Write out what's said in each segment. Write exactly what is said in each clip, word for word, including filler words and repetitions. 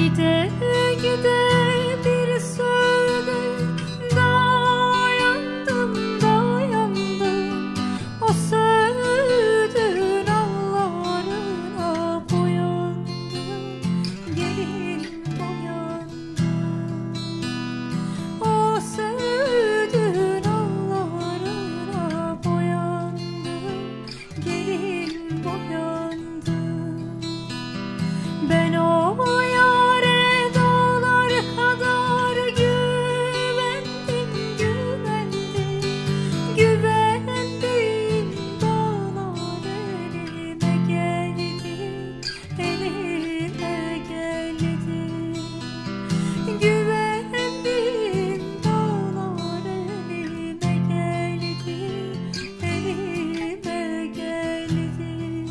Gide gide bir sözde dayandım dayandım, o sözün ağlarına boyandım, gelin boyandım. O sözün ağlarına boyandım, gelin boyandım. Ben o yâre dağlar kadar güvendim, güvendim, güvendim. Dağlar elime geldi, elime geldi. Güvendim, dağlar elime geldi, elime geldi.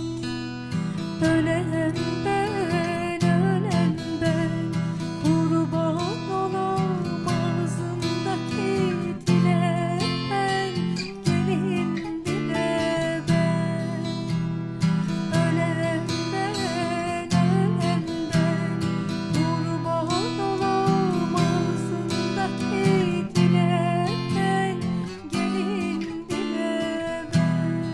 Ölem ben, ölem ben, kurban olam ağzımdaki dile ben, gelin dile ben. Ölem ben, ölem ben, kurban olam ağzımdaki dile ben, gelin dile ben.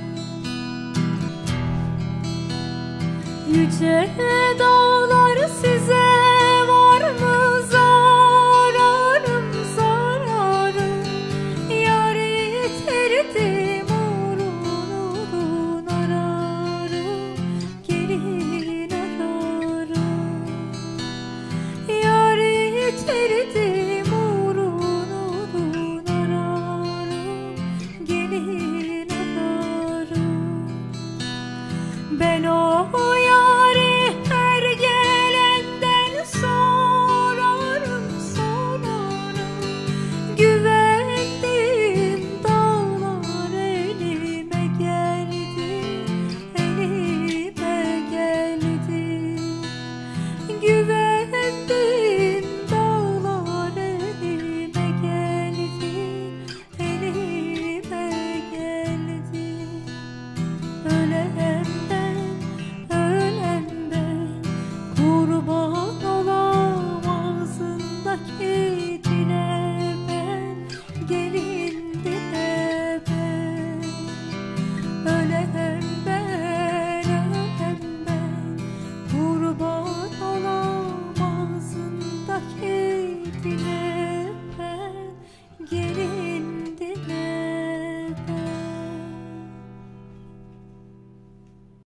Yüce dağlar, size var mı zararım, zararım? Yar yitirdim, uğrun uğrun ararım, gelin ararım. Yar yitirdim, uğrun uğrun ararım, gelin ararım. Ben o